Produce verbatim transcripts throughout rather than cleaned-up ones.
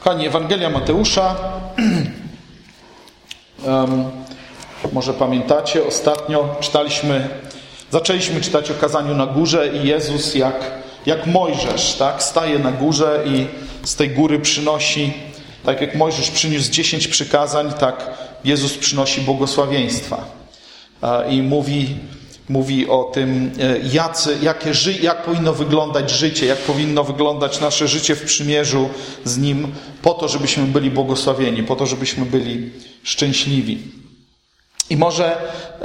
Kochani, Ewangelia Mateusza. um, może pamiętacie, ostatnio czytaliśmy, zaczęliśmy czytać o kazaniu na górze i Jezus jak, jak Mojżesz, tak, staje na górze i z tej góry przynosi, tak jak Mojżesz przyniósł dziesięć przykazań, tak Jezus przynosi błogosławieństwa. I mówi, mówi o tym, jacy, jakie ży, jak powinno wyglądać życie, jak powinno wyglądać nasze życie w przymierzu z Nim, po to, żebyśmy byli błogosławieni, po to, żebyśmy byli szczęśliwi. I może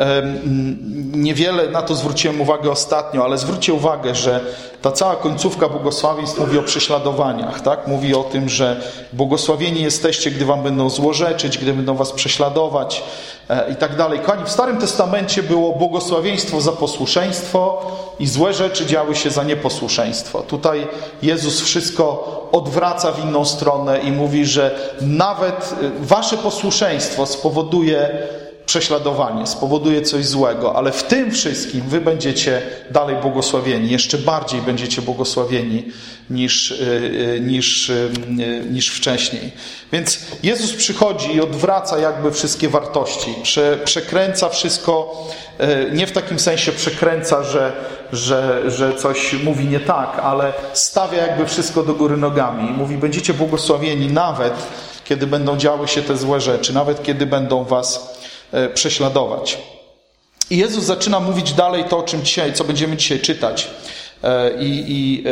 niewiele na to zwróciłem uwagę ostatnio, ale zwróćcie uwagę, że ta cała końcówka błogosławieństw mówi o prześladowaniach, tak? Mówi o tym, że błogosławieni jesteście, gdy wam będą złorzeczyć, gdy będą was prześladować i tak dalej. Kochani, w Starym Testamencie było błogosławieństwo za posłuszeństwo i złe rzeczy działy się za nieposłuszeństwo. Tutaj Jezus wszystko odwraca w inną stronę i mówi, że nawet wasze posłuszeństwo spowoduje prześladowanie, spowoduje coś złego, ale w tym wszystkim wy będziecie dalej błogosławieni, jeszcze bardziej będziecie błogosławieni niż, niż, niż wcześniej. Więc Jezus przychodzi i odwraca jakby wszystkie wartości, Prze, przekręca wszystko, nie w takim sensie przekręca, że, że, że coś mówi nie tak, ale stawia jakby wszystko do góry nogami i mówi, będziecie błogosławieni nawet, kiedy będą działy się te złe rzeczy, nawet kiedy będą was prześladować. I Jezus zaczyna mówić dalej to, o czym dzisiaj, co będziemy dzisiaj czytać. I, i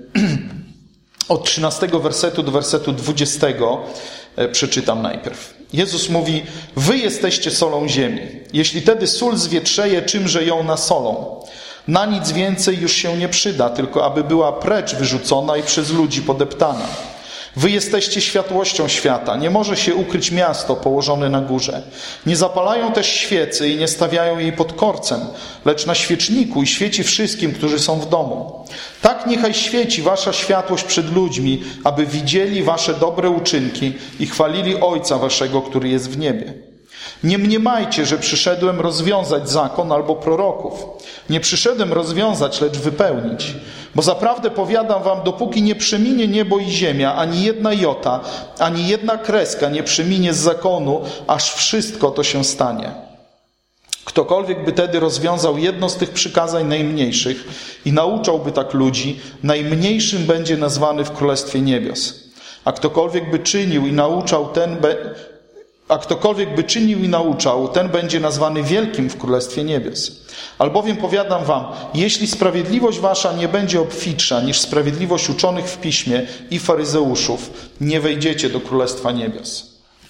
od trzynastego wersetu do wersetu dwudziestego przeczytam najpierw. Jezus mówi, wy jesteście solą ziemi. Jeśli tedy sól zwietrzeje, czymże ją nasolą? Na nic więcej już się nie przyda, tylko aby była precz wyrzucona i przez ludzi podeptana. Wy jesteście światłością świata. Nie może się ukryć miasto położone na górze. Nie zapalają też świecy i nie stawiają jej pod korcem, lecz na świeczniku i świeci wszystkim, którzy są w domu. Tak niechaj świeci wasza światłość przed ludźmi, aby widzieli wasze dobre uczynki i chwalili Ojca waszego, który jest w niebie. Nie mniemajcie, że przyszedłem rozwiązać zakon albo proroków. Nie przyszedłem rozwiązać, lecz wypełnić. Bo zaprawdę powiadam wam, dopóki nie przeminie niebo i ziemia, ani jedna jota, ani jedna kreska nie przeminie z zakonu, aż wszystko to się stanie. Ktokolwiek by tedy rozwiązał jedno z tych przykazań najmniejszych i nauczałby tak ludzi, najmniejszym będzie nazwany w Królestwie Niebios. A ktokolwiek by czynił i nauczał, ten be... A ktokolwiek by czynił i nauczał, ten będzie nazwany wielkim w Królestwie Niebios. Albowiem powiadam wam, jeśli sprawiedliwość wasza nie będzie obfitsza niż sprawiedliwość uczonych w piśmie i faryzeuszów, nie wejdziecie do Królestwa Niebios.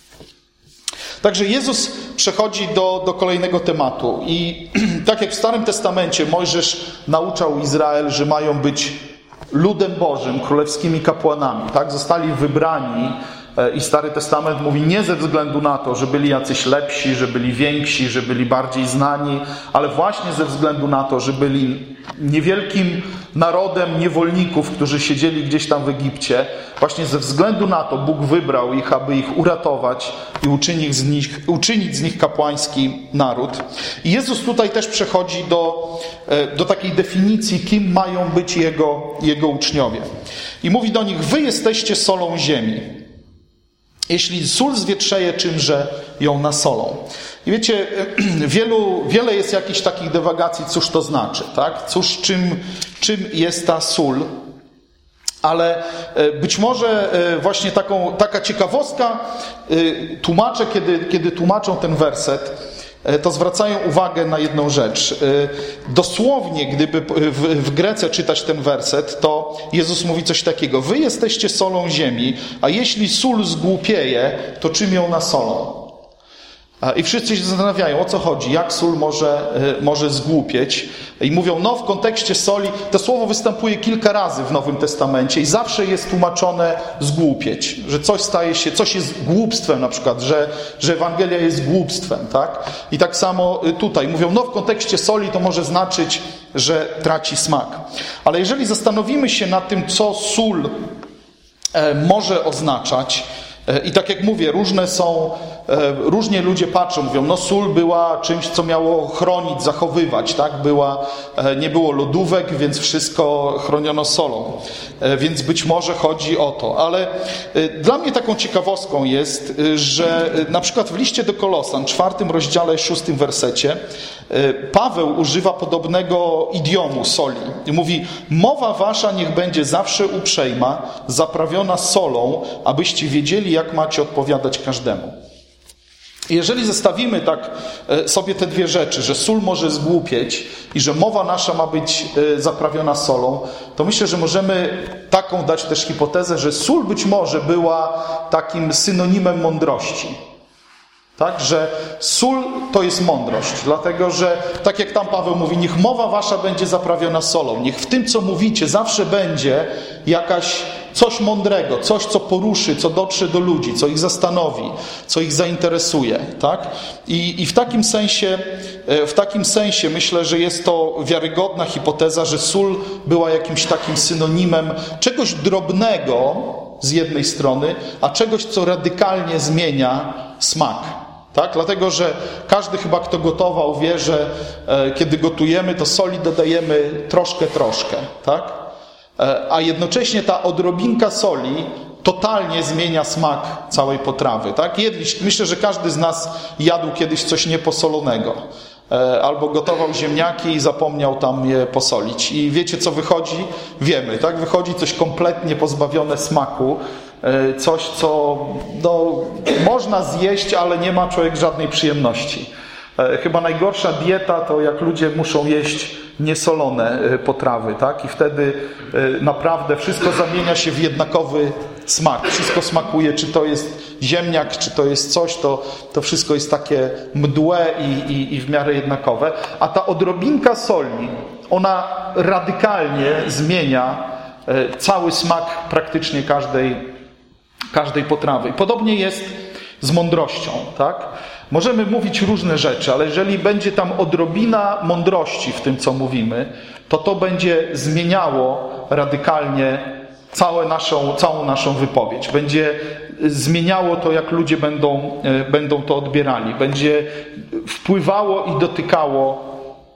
Także Jezus przechodzi do, do kolejnego tematu i tak jak w Starym Testamencie Mojżesz nauczał Izrael, że mają być ludem Bożym, królewskimi kapłanami, tak? Zostali wybrani. I Stary Testament mówi nie ze względu na to, że byli jacyś lepsi, że byli więksi, że byli bardziej znani, ale właśnie ze względu na to, że byli niewielkim narodem niewolników, którzy siedzieli gdzieś tam w Egipcie. Właśnie ze względu na to Bóg wybrał ich, aby ich uratować i uczynić z nich, uczynić z nich kapłański naród. I Jezus tutaj też przechodzi do, do takiej definicji, kim mają być Jego, Jego uczniowie. I mówi do nich, wy jesteście solą ziemi. Jeśli sól zwietrzeje, czymże ją nasolą. I wiecie, wielu, wiele jest jakichś takich dywagacji, cóż to znaczy, tak? Cóż, czym, czym jest ta sól? Ale być może właśnie taką, taka ciekawostka, tłumacze, kiedy, kiedy tłumaczą ten werset, to zwracają uwagę na jedną rzecz. Dosłownie, gdyby w, w Grece czytać ten werset, to Jezus mówi coś takiego. Wy jesteście solą ziemi, a jeśli sól zgłupieje, to czym ją nasolą? I wszyscy się zastanawiają, o co chodzi, jak sól może, może zgłupieć. I mówią, no w kontekście soli, to słowo występuje kilka razy w Nowym Testamencie i zawsze jest tłumaczone zgłupieć, że coś staje się, coś jest głupstwem na przykład, że, że Ewangelia jest głupstwem, tak? I tak samo tutaj mówią, no w kontekście soli to może znaczyć, że traci smak. Ale jeżeli zastanowimy się nad tym, co sól może oznaczać, I tak jak mówię, różne są, różnie ludzie patrzą, mówią, no sól była czymś, co miało chronić, zachowywać, tak? Była, nie było lodówek, więc wszystko chroniono solą. Więc być może chodzi o to. Ale dla mnie taką ciekawostką jest, że na przykład w liście do Kolosan, czwartym rozdziale, szóstym wersecie, Paweł używa podobnego idiomu soli. I mówi, mowa wasza niech będzie zawsze uprzejma, zaprawiona solą, abyście wiedzieli, jak macie odpowiadać każdemu. Jeżeli zestawimy tak sobie te dwie rzeczy, że sól może zgłupieć i że mowa nasza ma być zaprawiona solą, to myślę, że możemy taką dać też hipotezę, że sól być może była takim synonimem mądrości. Tak, że sól to jest mądrość, dlatego że, tak jak tam Paweł mówi, niech mowa wasza będzie zaprawiona solą, niech w tym, co mówicie, zawsze będzie jakaś coś mądrego, coś, co poruszy, co dotrze do ludzi, co ich zastanowi, co ich zainteresuje, tak? I, i w takim sensie, w takim sensie myślę, że jest to wiarygodna hipoteza, że sól była jakimś takim synonimem czegoś drobnego z jednej strony, a czegoś, co radykalnie zmienia smak. Tak? Dlatego, że każdy chyba, kto gotował, wie, że e, kiedy gotujemy, to soli dodajemy troszkę, troszkę. Tak? E, a jednocześnie ta odrobinka soli totalnie zmienia smak całej potrawy. Tak? Jedli, myślę, że każdy z nas jadł kiedyś coś nieposolonego. E, albo gotował ziemniaki i zapomniał tam je posolić. I wiecie, co wychodzi? Wiemy. Tak? Wychodzi coś kompletnie pozbawione smaku. Coś, co no, można zjeść, ale nie ma człowiek żadnej przyjemności. Chyba najgorsza dieta to jak ludzie muszą jeść niesolone potrawy, tak? I wtedy naprawdę wszystko zamienia się w jednakowy smak. Wszystko smakuje, czy to jest ziemniak, czy to jest coś, to, to wszystko jest takie mdłe i, i, i w miarę jednakowe. A ta odrobinka soli, ona radykalnie zmienia cały smak praktycznie każdej każdej potrawy. I podobnie jest z mądrością, tak? Możemy mówić różne rzeczy, ale jeżeli będzie tam odrobina mądrości w tym, co mówimy, to to będzie zmieniało radykalnie całe naszą, całą naszą wypowiedź. Będzie zmieniało to, jak ludzie będą, będą to odbierali. Będzie wpływało i dotykało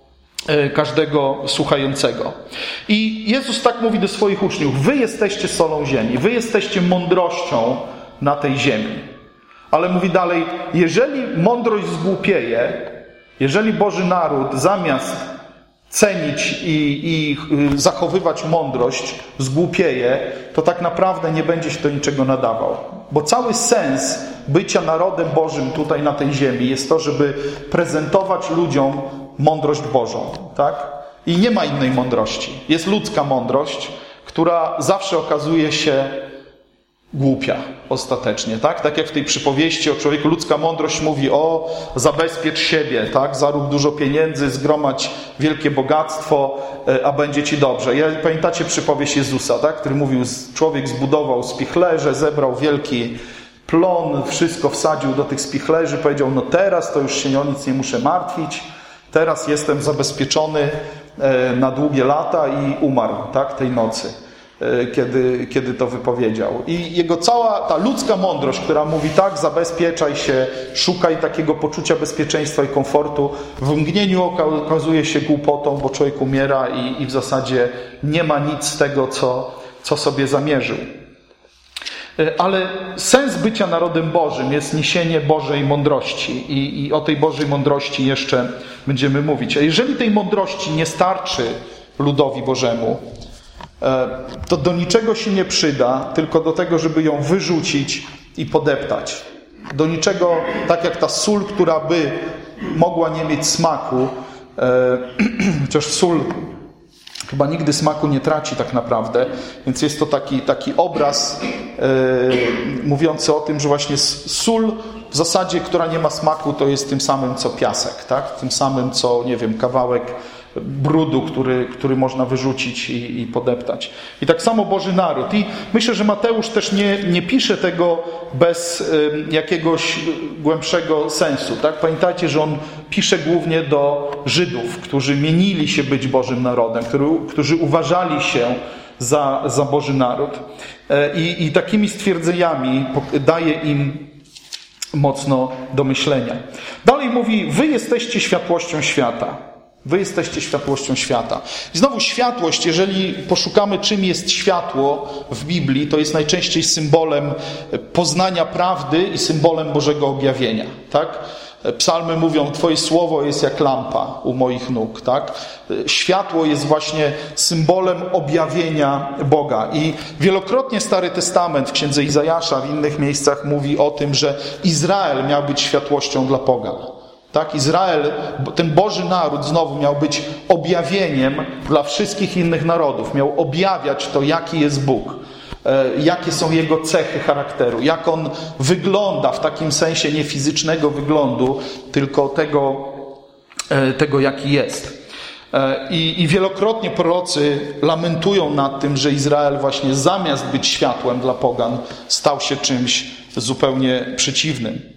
każdego słuchającego. I Jezus tak mówi do swoich uczniów: wy jesteście solą ziemi, wy jesteście mądrością na tej ziemi. Ale mówi dalej, jeżeli mądrość zgłupieje, jeżeli Boży naród zamiast cenić i, i zachowywać mądrość zgłupieje, to tak naprawdę nie będzie się do niczego nadawał. Bo cały sens bycia narodem Bożym tutaj na tej ziemi jest to, żeby prezentować ludziom mądrość Bożą, tak? I nie ma innej mądrości. Jest ludzka mądrość, która zawsze okazuje się głupia ostatecznie, tak? Tak jak w tej przypowieści o człowieku, ludzka mądrość mówi: o, zabezpiecz siebie, tak? Zarób dużo pieniędzy, zgromadź wielkie bogactwo, a będzie ci dobrze. Ja, pamiętacie przypowieść Jezusa, tak? Który mówił, człowiek zbudował spichlerze, zebrał wielki plon, wszystko wsadził do tych spichlerzy, powiedział: no teraz to już się o nic nie muszę martwić, teraz jestem zabezpieczony na długie lata, i umarł, tak? Tej nocy. Kiedy, kiedy to wypowiedział. I jego cała ta ludzka mądrość, która mówi: tak, zabezpieczaj się, szukaj takiego poczucia bezpieczeństwa i komfortu, w mgnieniu oka okazuje się głupotą, bo człowiek umiera i, i w zasadzie nie ma nic z tego, co, co sobie zamierzył. Ale sens bycia narodem Bożym jest niesienie Bożej mądrości i, i o tej Bożej mądrości jeszcze będziemy mówić. A jeżeli tej mądrości nie starczy ludowi Bożemu, to do niczego się nie przyda, tylko do tego, żeby ją wyrzucić i podeptać. Do niczego, tak jak ta sól, która by mogła nie mieć smaku, chociaż sól chyba nigdy smaku nie traci tak naprawdę, więc jest to taki, taki obraz mówiący o tym, że właśnie sól w zasadzie, która nie ma smaku, to jest tym samym co piasek, tak? Tym samym co, nie wiem, kawałek brudu, który, który można wyrzucić i, i podeptać. I tak samo Boży naród. I myślę, że Mateusz też nie, nie pisze tego bez y, jakiegoś głębszego sensu. Tak? Pamiętajcie, że on pisze głównie do Żydów, którzy mienili się być Bożym narodem, który, którzy uważali się za, za Boży naród. I, i takimi stwierdzeniami daje im mocno do myślenia. Dalej mówi, wy jesteście światłością świata. Wy jesteście światłością świata. I znowu światłość, jeżeli poszukamy, czym jest światło w Biblii, to jest najczęściej symbolem poznania prawdy i symbolem Bożego objawienia. Tak? Psalmy mówią, Twoje słowo jest jak lampa u moich nóg. Tak? Światło jest właśnie symbolem objawienia Boga. I wielokrotnie Stary Testament w Księdze Izajasza, w innych miejscach mówi o tym, że Izrael miał być światłością dla pogan. Tak, Izrael, ten Boży naród znowu miał być objawieniem dla wszystkich innych narodów. Miał objawiać to, jaki jest Bóg, jakie są Jego cechy charakteru, jak On wygląda w takim sensie nie fizycznego wyglądu, tylko tego, tego jaki jest. I, I wielokrotnie prorocy lamentują nad tym, że Izrael właśnie zamiast być światłem dla pogan, stał się czymś zupełnie przeciwnym.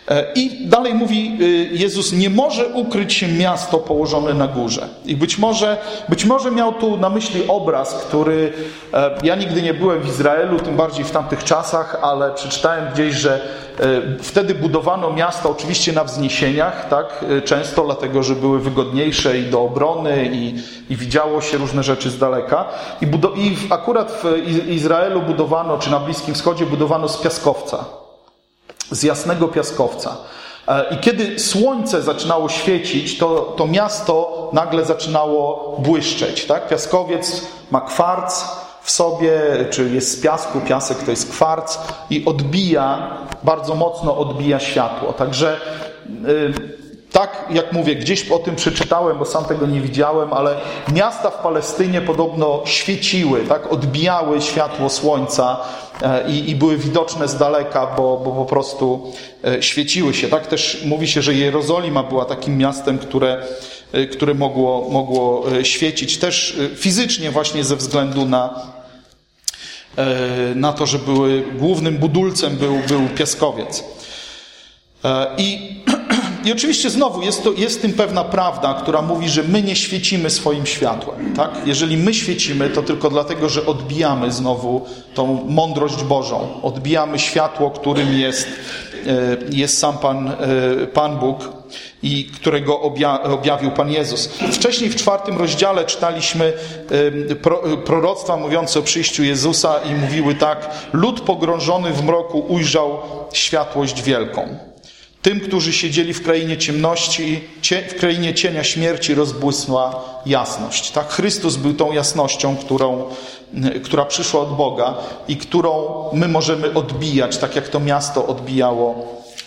I dalej mówi Jezus, nie może ukryć się miasto położone na górze. I być może, być może miał tu na myśli obraz, który, ja nigdy nie byłem w Izraelu, tym bardziej w tamtych czasach, ale przeczytałem gdzieś, że wtedy budowano miasta oczywiście na wzniesieniach, tak, często dlatego, że były wygodniejsze i do obrony i, i widziało się różne rzeczy z daleka. I, budo- i akurat w Izraelu budowano, czy na Bliskim Wschodzie budowano z piaskowca. Z jasnego piaskowca. I kiedy słońce zaczynało świecić, to, to miasto nagle zaczynało błyszczeć. Tak? Piaskowiec ma kwarc w sobie, czy jest z piasku, piasek to jest kwarc i odbija, bardzo mocno odbija światło. Także yy, tak jak mówię, gdzieś o tym przeczytałem, bo sam tego nie widziałem, ale miasta w Palestynie podobno świeciły, tak, odbijały światło słońca i, i były widoczne z daleka, bo, bo po prostu świeciły się. Tak też mówi się, że Jerozolima była takim miastem, które, które mogło, mogło świecić też fizycznie właśnie ze względu na, na to, że były, głównym budulcem był, był piaskowiec. I I oczywiście znowu jest, to, jest w tym pewna prawda, która mówi, że my nie świecimy swoim światłem. Tak? Jeżeli my świecimy, to tylko dlatego, że odbijamy znowu tą mądrość Bożą. Odbijamy światło, którym jest, jest sam Pan, Pan Bóg i którego objawił Pan Jezus. Wcześniej w czwartym rozdziale czytaliśmy proroctwa mówiące o przyjściu Jezusa i mówiły tak: lud pogrążony w mroku ujrzał światłość wielką. Tym, którzy siedzieli w krainie ciemności, w krainie cienia śmierci rozbłysnęła jasność. Tak, Chrystus był tą jasnością, którą, która przyszła od Boga i którą my możemy odbijać, tak jak to miasto odbijało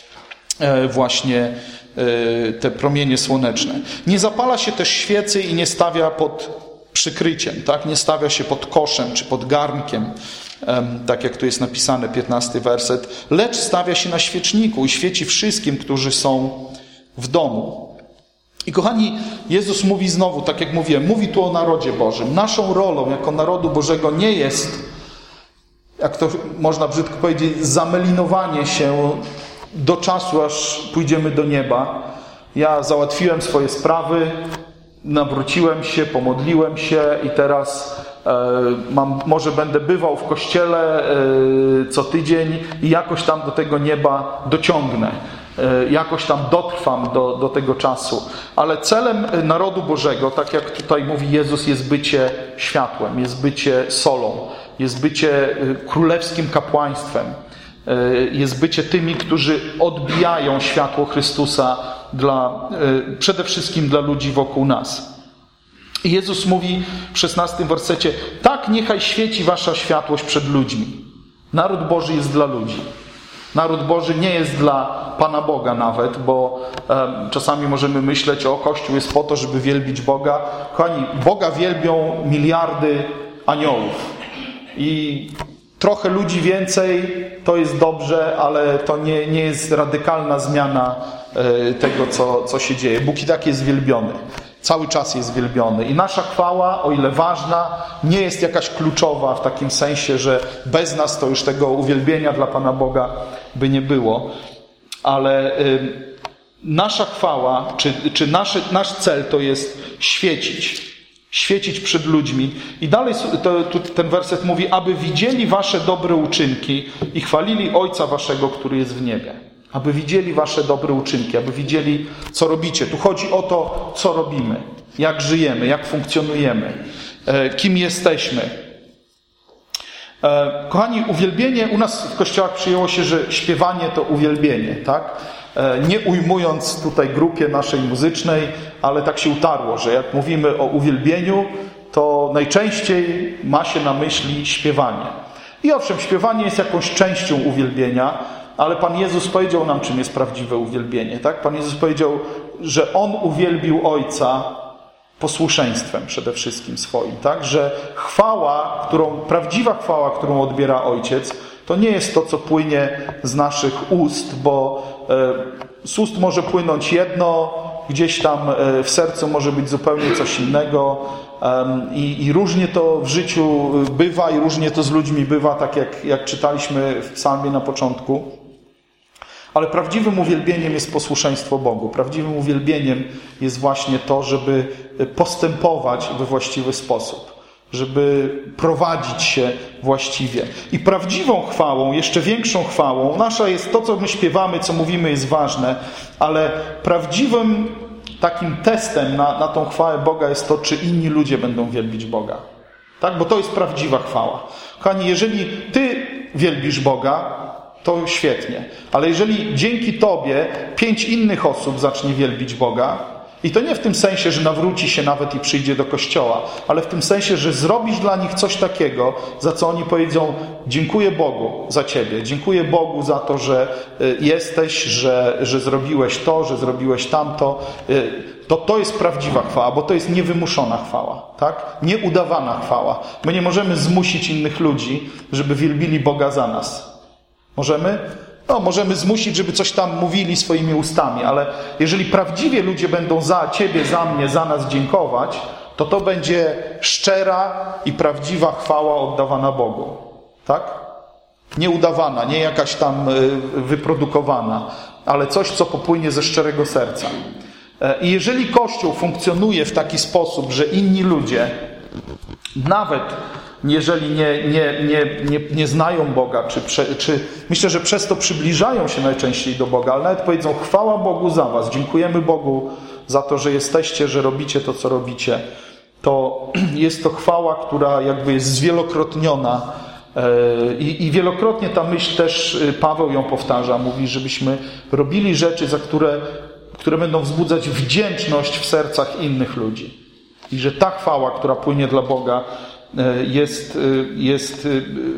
właśnie te promienie słoneczne. Nie zapala się też świecy i nie stawia pod przykryciem, tak? Nie stawia się pod koszem czy pod garnkiem, tak jak tu jest napisane, piętnasty werset, lecz stawia się na świeczniku i świeci wszystkim, którzy są w domu. I kochani, Jezus mówi znowu, tak jak mówiłem, mówi tu o narodzie Bożym. Naszą rolą jako narodu Bożego nie jest, jak to można brzydko powiedzieć, zamelinowanie się do czasu, aż pójdziemy do nieba. Ja załatwiłem swoje sprawy, nawróciłem się, pomodliłem się i teraz e, mam, może będę bywał w kościele e, co tydzień i jakoś tam do tego nieba dociągnę. E, jakoś tam dotrwam do, do tego czasu. Ale celem narodu Bożego, tak jak tutaj mówi Jezus, jest bycie światłem, jest bycie solą, jest bycie królewskim kapłaństwem, e, jest bycie tymi, którzy odbijają światło Chrystusa dla, przede wszystkim dla ludzi wokół nas. I Jezus mówi w szesnastym wersecie: tak niechaj świeci wasza światłość przed ludźmi. Naród Boży jest dla ludzi. Naród Boży nie jest dla Pana Boga nawet, bo um, czasami możemy myśleć, o Kościół jest po to, żeby wielbić Boga. Kochani, Boga wielbią miliardy aniołów. I trochę ludzi więcej to jest dobrze, ale to nie, nie jest radykalna zmiana tego, co, co się dzieje. Bóg i tak jest wielbiony. Cały czas jest wielbiony. I nasza chwała, o ile ważna, nie jest jakaś kluczowa w takim sensie, że bez nas to już tego uwielbienia dla Pana Boga by nie było. Ale y, nasza chwała, czy, czy nasze, nasz cel to jest świecić. Świecić przed ludźmi. I dalej to, to, ten werset mówi, aby widzieli wasze dobre uczynki i chwalili Ojca waszego, który jest w niebie. Aby widzieli wasze dobre uczynki, aby widzieli, co robicie. Tu chodzi o to, co robimy, jak żyjemy, jak funkcjonujemy, e, kim jesteśmy. E, kochani, uwielbienie, u nas w kościołach przyjęło się, że śpiewanie to uwielbienie, tak? E, nie ujmując tutaj grupie naszej muzycznej, ale tak się utarło, że jak mówimy o uwielbieniu, to najczęściej ma się na myśli śpiewanie. I owszem, śpiewanie jest jakąś częścią uwielbienia, ale Pan Jezus powiedział nam, czym jest prawdziwe uwielbienie. Tak? Pan Jezus powiedział, że On uwielbił Ojca posłuszeństwem przede wszystkim swoim. Tak? Że chwała, którą, prawdziwa chwała, którą odbiera Ojciec, to nie jest to, co płynie z naszych ust, bo e, z ust może płynąć jedno, gdzieś tam e, w sercu może być zupełnie coś innego. I, I różnie to w życiu bywa i różnie to z ludźmi bywa, tak jak, jak czytaliśmy w psalmie na początku. Ale prawdziwym uwielbieniem jest posłuszeństwo Bogu. Prawdziwym uwielbieniem jest właśnie to, żeby postępować we właściwy sposób. Żeby prowadzić się właściwie. I prawdziwą chwałą, jeszcze większą chwałą, nasza jest to, co my śpiewamy, co mówimy jest ważne, ale prawdziwym takim testem na, na tą chwałę Boga jest to, czy inni ludzie będą wielbić Boga. Tak? Bo to jest prawdziwa chwała. Kochani, jeżeli Ty wielbisz Boga, to świetnie. Ale jeżeli dzięki Tobie pięć innych osób zacznie wielbić Boga, i to nie w tym sensie, że nawróci się nawet i przyjdzie do kościoła, ale w tym sensie, że zrobisz dla nich coś takiego, za co oni powiedzą: dziękuję Bogu za Ciebie, dziękuję Bogu za to, że jesteś, że, że zrobiłeś to, że zrobiłeś tamto, to to jest prawdziwa chwała, bo to jest niewymuszona chwała, tak? Nieudawana chwała. My nie możemy zmusić innych ludzi, żeby wielbili Boga za nas. Możemy? No, możemy zmusić, żeby coś tam mówili swoimi ustami, ale jeżeli prawdziwie ludzie będą za Ciebie, za mnie, za nas dziękować, to to będzie szczera i prawdziwa chwała oddawana Bogu. Tak? Nie udawana, nie jakaś tam wyprodukowana, ale coś, co popłynie ze szczerego serca. I jeżeli Kościół funkcjonuje w taki sposób, że inni ludzie, nawet jeżeli nie, nie, nie, nie, nie znają Boga, czy, prze, czy myślę, że przez to przybliżają się najczęściej do Boga, ale nawet powiedzą: chwała Bogu za was, dziękujemy Bogu za to, że jesteście, że robicie to, co robicie, to jest to chwała, która jakby jest zwielokrotniona i, i wielokrotnie ta myśl też Paweł ją powtarza, mówi, żebyśmy robili rzeczy, za które, które będą wzbudzać wdzięczność w sercach innych ludzi. I że ta chwała, która płynie dla Boga, jest, jest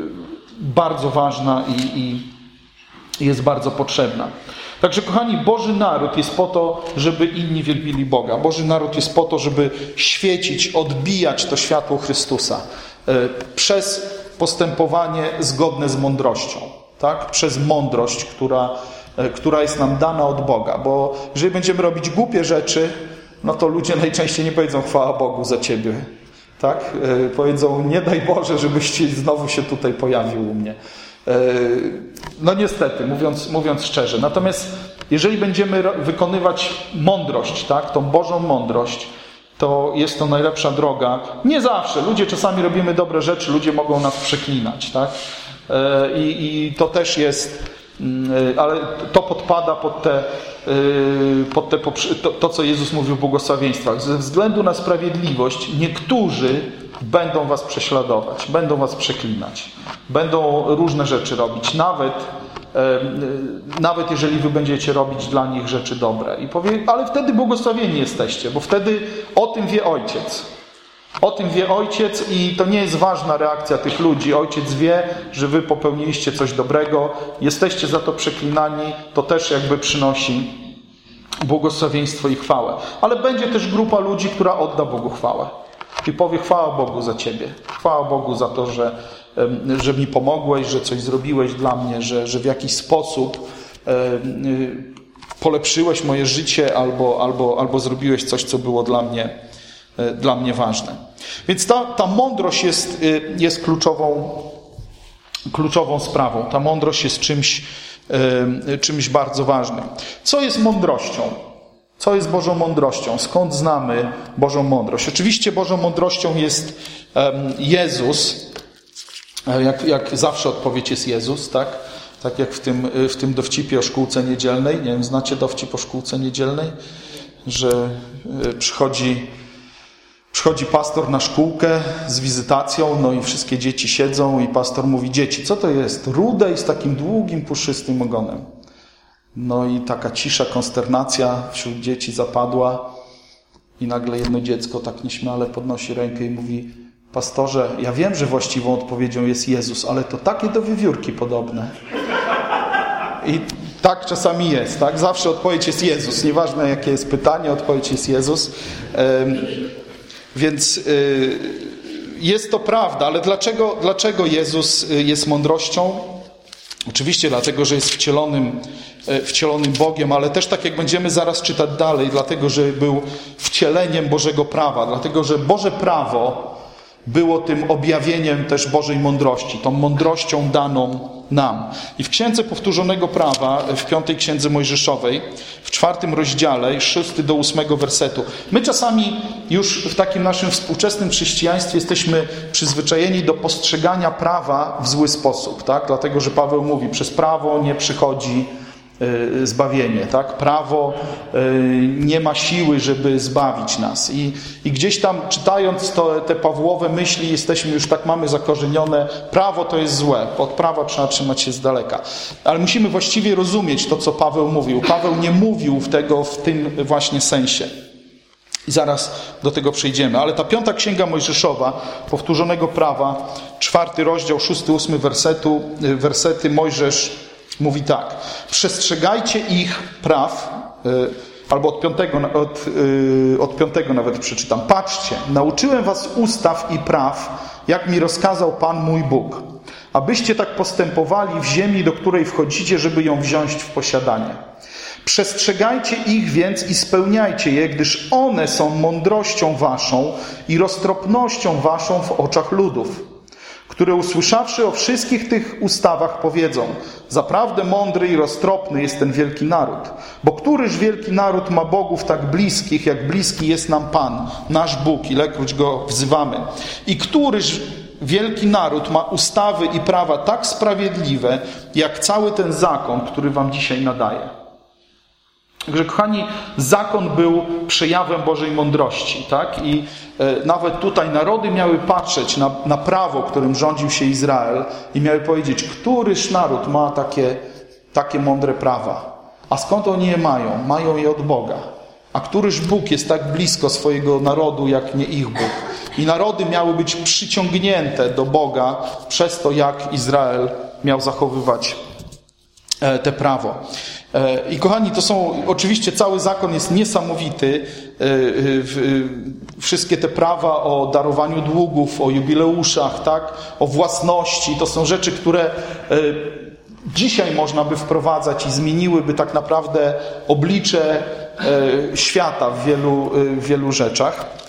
bardzo ważna i, i jest bardzo potrzebna. Także, kochani, Boży naród jest po to, żeby inni wielbili Boga. Boży naród jest po to, żeby świecić, odbijać to światło Chrystusa przez postępowanie zgodne z mądrością. Tak? Przez mądrość, która, która jest nam dana od Boga. Bo jeżeli będziemy robić głupie rzeczy, no to ludzie najczęściej nie powiedzą: chwała Bogu za Ciebie. Tak? Yy, powiedzą: nie daj Boże, żebyś znowu się tutaj pojawił u mnie. Yy, no niestety, mówiąc, mówiąc szczerze. Natomiast jeżeli będziemy wykonywać mądrość, tak? Tą Bożą mądrość, to jest to najlepsza droga. Nie zawsze. Ludzie czasami robimy dobre rzeczy, ludzie mogą nas przeklinać. Tak? Yy, i, I to też jest... Yy, ale to podpada pod te Pod te, to, to, co Jezus mówił w błogosławieństwach. Ze względu na sprawiedliwość niektórzy będą was prześladować, będą was przeklinać, będą różne rzeczy robić, nawet, e, nawet jeżeli wy będziecie robić dla nich rzeczy dobre. I powie, ale wtedy błogosławieni jesteście, bo wtedy o tym wie Ojciec. O tym wie Ojciec i to nie jest ważna reakcja tych ludzi. Ojciec wie, że wy popełniliście coś dobrego, jesteście za to przeklinani, to też jakby przynosi błogosławieństwo i chwałę. Ale będzie też grupa ludzi, która odda Bogu chwałę i powie: chwała Bogu za Ciebie, chwała Bogu za to, że, że mi pomogłeś, że coś zrobiłeś dla mnie, że, że w jakiś sposób polepszyłeś moje życie albo, albo, albo zrobiłeś coś, co było dla mnie dla mnie ważne. Więc ta, ta mądrość jest, jest kluczową, kluczową sprawą. Ta mądrość jest czymś, czymś bardzo ważnym. Co jest mądrością? Co jest Bożą mądrością? Skąd znamy Bożą mądrość? Oczywiście Bożą mądrością jest um, Jezus. Jak, jak zawsze odpowiedź jest Jezus, tak? Tak jak w tym, w tym dowcipie o szkółce niedzielnej. Nie wiem, znacie dowcip o szkółce niedzielnej? Że przychodzi, przychodzi pastor na szkółkę z wizytacją, no i wszystkie dzieci siedzą i pastor mówi: dzieci, co to jest? Rude i z takim długim, puszystym ogonem. No i taka cisza, konsternacja wśród dzieci zapadła i nagle jedno dziecko tak nieśmiale podnosi rękę i mówi: pastorze, ja wiem, że właściwą odpowiedzią jest Jezus, ale to takie do wiewiórki podobne. I tak czasami jest, tak? Zawsze odpowiedź jest Jezus. Nieważne jakie jest pytanie, odpowiedź jest Jezus. Więc jest to prawda, ale dlaczego, dlaczego Jezus jest mądrością? Oczywiście dlatego, że jest wcielonym, wcielonym Bogiem, ale też tak jak będziemy zaraz czytać dalej, dlatego, że był wcieleniem Bożego prawa, dlatego, że Boże prawo było tym objawieniem też Bożej mądrości, tą mądrością daną nam. I w Księdze Powtórzonego Prawa, w piątej Księdze Mojżeszowej, w czwartym rozdziale, szósty do ósmego wersetu. My czasami już w takim naszym współczesnym chrześcijaństwie jesteśmy przyzwyczajeni do postrzegania prawa w zły sposób, tak? Dlatego, że Paweł mówi, przez prawo nie przychodzi zbawienie, tak? Prawo nie ma siły, żeby zbawić nas. I, i gdzieś tam czytając to, te Pawłowe myśli, jesteśmy już tak, mamy zakorzenione, prawo to jest złe, od prawa trzeba trzymać się z daleka. Ale musimy właściwie rozumieć to, co Paweł mówił. Paweł nie mówił tego w tym właśnie sensie. I zaraz do tego przejdziemy. Ale ta piąta Księga Mojżeszowa, Powtórzonego Prawa, czwarty rozdział, szósty, ósmy wersetu, wersety Mojżesz mówi tak: przestrzegajcie ich praw, albo od piątego, od, od piątego nawet przeczytam. Patrzcie, nauczyłem was ustaw i praw, jak mi rozkazał Pan mój Bóg, abyście tak postępowali w ziemi, do której wchodzicie, żeby ją wziąć w posiadanie. Przestrzegajcie ich więc i spełniajcie je, gdyż one są mądrością waszą i roztropnością waszą w oczach ludów, które usłyszawszy o wszystkich tych ustawach powiedzą: zaprawdę mądry i roztropny jest ten wielki naród. Bo któryż wielki naród ma bogów tak bliskich, jak bliski jest nam Pan, nasz Bóg, ilekroć Go wzywamy. I któryż wielki naród ma ustawy i prawa tak sprawiedliwe, jak cały ten zakon, który wam dzisiaj nadaję. Także, kochani, zakon był przejawem Bożej mądrości, tak? I e, nawet tutaj narody miały patrzeć na, na prawo, którym rządził się Izrael i miały powiedzieć, któryż naród ma takie, takie mądre prawa. A skąd oni je mają? Mają je od Boga. A któryż Bóg jest tak blisko swojego narodu, jak nie ich Bóg? I narody miały być przyciągnięte do Boga przez to, jak Izrael miał zachowywać e, te prawo. I kochani, to są, oczywiście cały zakon jest niesamowity, wszystkie te prawa o darowaniu długów, o jubileuszach, tak, o własności, to są rzeczy, które dzisiaj można by wprowadzać i zmieniłyby tak naprawdę oblicze świata w wielu, w wielu rzeczach.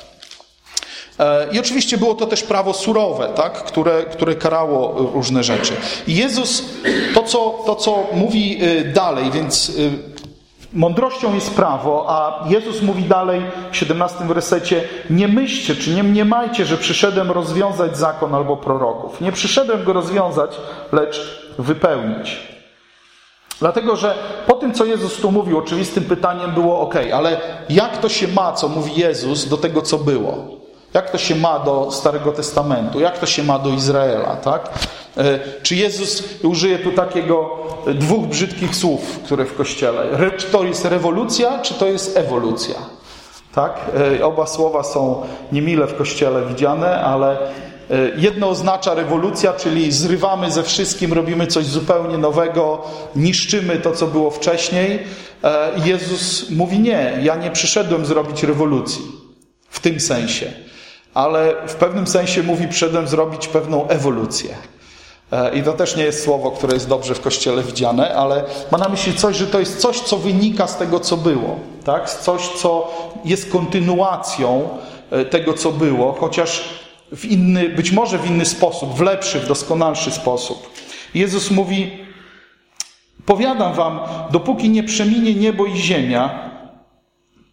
I oczywiście było to też prawo surowe, tak? które, które karało różne rzeczy. I Jezus, to co, to co mówi dalej, więc mądrością jest prawo, a Jezus mówi dalej w siedemnastym wersecie: nie myślcie, czy nie mniemajcie, że przyszedłem rozwiązać zakon albo proroków. Nie przyszedłem go rozwiązać, lecz wypełnić. Dlatego, że po tym, co Jezus tu mówił, oczywistym pytaniem było: ok, ale jak to się ma, co mówi Jezus, do tego, co było? Jak to się ma do Starego Testamentu? Jak to się ma do Izraela, tak? Czy Jezus użyje tu takiego dwóch brzydkich słów, które w Kościele? Czy to jest rewolucja, czy to jest ewolucja? Tak? Oba słowa są niemile w Kościele widziane, ale jedno oznacza rewolucja, czyli zrywamy ze wszystkim, robimy coś zupełnie nowego, niszczymy to, co było wcześniej. Jezus mówi: nie, ja nie przyszedłem zrobić rewolucji w tym sensie. Ale w pewnym sensie mówi: przyszedłem zrobić pewną ewolucję. I to też nie jest słowo, które jest dobrze w Kościele widziane, ale ma na myśli coś, że to jest coś, co wynika z tego, co było. Tak? Coś, co jest kontynuacją tego, co było, chociaż w inny, być może w inny sposób, w lepszy, w doskonalszy sposób. Jezus mówi: powiadam wam, dopóki nie przeminie niebo i ziemia,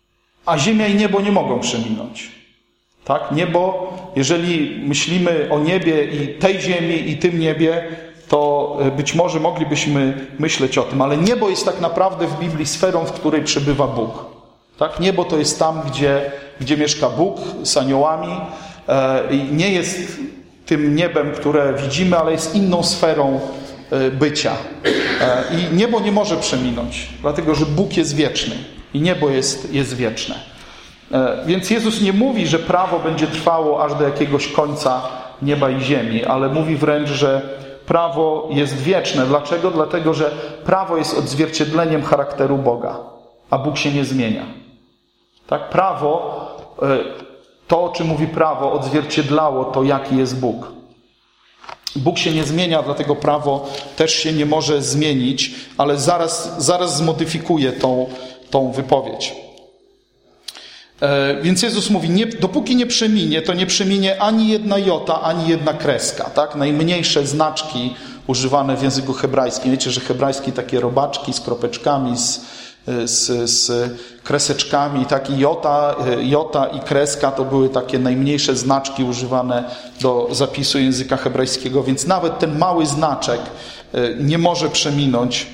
a ziemia i niebo nie mogą przeminąć. Tak? Niebo, jeżeli myślimy o niebie i tej ziemi i tym niebie, to być może moglibyśmy myśleć o tym, ale niebo jest tak naprawdę w Biblii sferą, w której przebywa Bóg. Tak? Niebo to jest tam, gdzie, gdzie mieszka Bóg z aniołami i nie jest tym niebem, które widzimy, ale jest inną sferą bycia. I niebo nie może przeminąć, dlatego że Bóg jest wieczny i niebo jest, jest wieczne. Więc Jezus nie mówi, że prawo będzie trwało aż do jakiegoś końca nieba i ziemi, ale mówi wręcz, że prawo jest wieczne. Dlaczego? Dlatego, że prawo jest odzwierciedleniem charakteru Boga, a Bóg się nie zmienia. Tak? Prawo, to o czym mówi prawo, odzwierciedlało to, jaki jest Bóg. Bóg się nie zmienia, dlatego prawo też się nie może zmienić, ale zaraz, zaraz zmodyfikuje tą, tą wypowiedź. E, więc Jezus mówi, nie, dopóki nie przeminie, to nie przeminie ani jedna jota, ani jedna kreska. Tak? Najmniejsze znaczki używane w języku hebrajskim. Wiecie, że hebrajski takie robaczki z kropeczkami, z, z, z kreseczkami, tak? I jota, jota i kreska to były takie najmniejsze znaczki używane do zapisu języka hebrajskiego, więc nawet ten mały znaczek nie może przeminąć.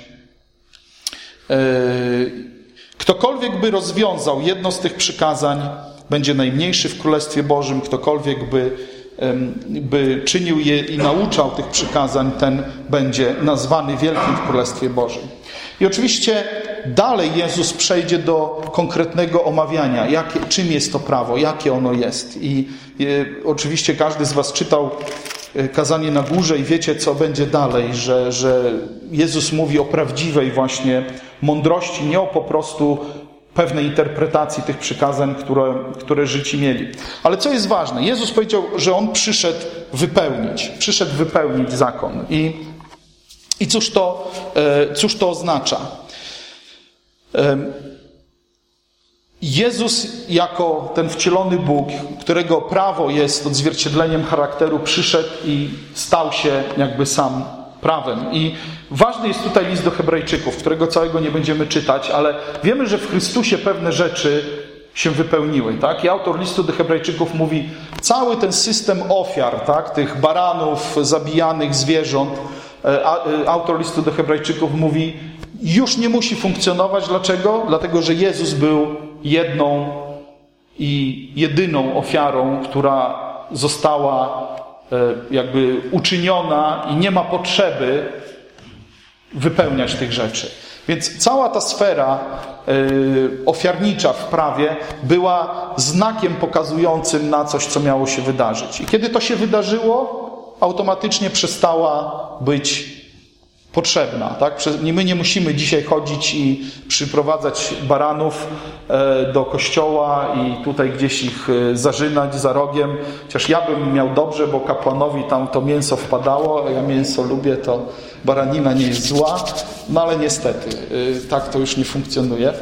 Ktokolwiek by rozwiązał jedno z tych przykazań, będzie najmniejszy w Królestwie Bożym. Ktokolwiek by, by czynił je i nauczał tych przykazań, ten będzie nazwany wielkim w Królestwie Bożym. I oczywiście dalej Jezus przejdzie do konkretnego omawiania, jakie, czym jest to prawo, jakie ono jest. I, i oczywiście każdy z was czytał kazanie na górze i wiecie, co będzie dalej, że, że Jezus mówi o prawdziwej właśnie mądrości, nie o po prostu pewnej interpretacji tych przykazań, które, które Żydzi mieli. Ale co jest ważne? Jezus powiedział, że On przyszedł wypełnić. Przyszedł wypełnić zakon. I, i cóż to, cóż to oznacza? Jezus jako ten wcielony Bóg, którego prawo jest odzwierciedleniem charakteru, przyszedł i stał się jakby sam prawem. I ważny jest tutaj list do Hebrajczyków, którego całego nie będziemy czytać, ale wiemy, że w Chrystusie pewne rzeczy się wypełniły. Tak? I autor listu do Hebrajczyków mówi, cały ten system ofiar, tak? Tych baranów, zabijanych zwierząt, autor listu do Hebrajczyków mówi, już nie musi funkcjonować. Dlaczego? Dlatego, że Jezus był jedną i jedyną ofiarą, która została jakby uczyniona i nie ma potrzeby wypełniać tych rzeczy. Więc cała ta sfera ofiarnicza w prawie była znakiem pokazującym na coś, co miało się wydarzyć. I kiedy to się wydarzyło, automatycznie przestała być potrzebna. Tak? My nie musimy dzisiaj chodzić i przyprowadzać baranów do kościoła i tutaj gdzieś ich zarzynać za rogiem. Chociaż ja bym miał dobrze, bo kapłanowi tam to mięso wpadało, ja mięso lubię, to baranina nie jest zła, no ale niestety tak to już nie funkcjonuje.